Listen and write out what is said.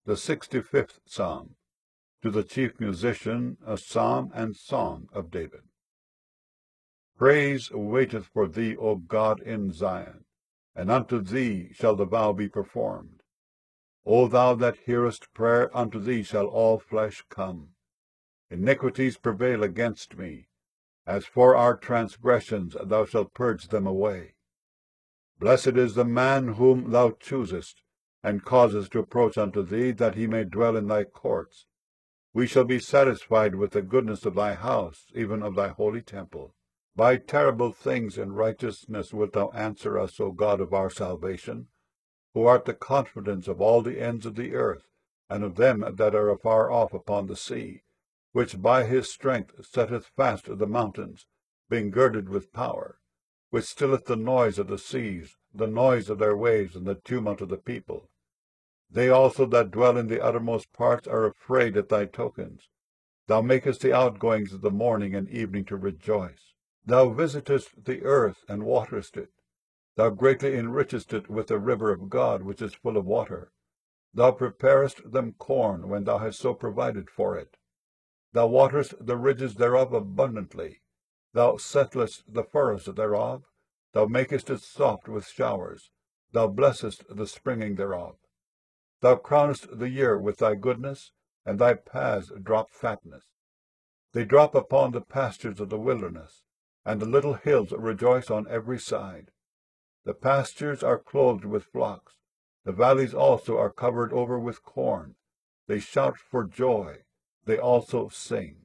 The 65th Psalm. To the chief musician, a psalm and song of David. Praise waiteth for thee, O God, in Zion, and unto thee shall the vow be performed. O thou that hearest prayer, unto thee shall all flesh come. Iniquities prevail against me. As for our transgressions, thou shalt purge them away. Blessed is the man whom thou choosest, and causest to approach unto thee, that he may dwell in thy courts. We shall be satisfied with the goodness of thy house, even of thy holy temple. By terrible things in righteousness wilt thou answer us, O God of our salvation, who art the confidence of all the ends of the earth, and of them that are afar off upon the sea, which by his strength setteth fast the mountains, being girded with power, which stilleth the noise of the seas, the noise of their waves, and the tumult of the people. They also that dwell in the uttermost parts are afraid at thy tokens. Thou makest the outgoings of the morning and evening to rejoice. Thou visitest the earth, and waterest it. Thou greatly enrichest it with the river of God, which is full of water. Thou preparest them corn, when thou hast so provided for it. Thou waterest the ridges thereof abundantly. Thou settlest the furrows thereof. Thou makest it soft with showers. Thou blessest the springing thereof. Thou crownest the year with thy goodness, and thy paths drop fatness. They drop upon the pastures of the wilderness, and the little hills rejoice on every side. The pastures are clothed with flocks. The valleys also are covered over with corn. They shout for joy. They also sing.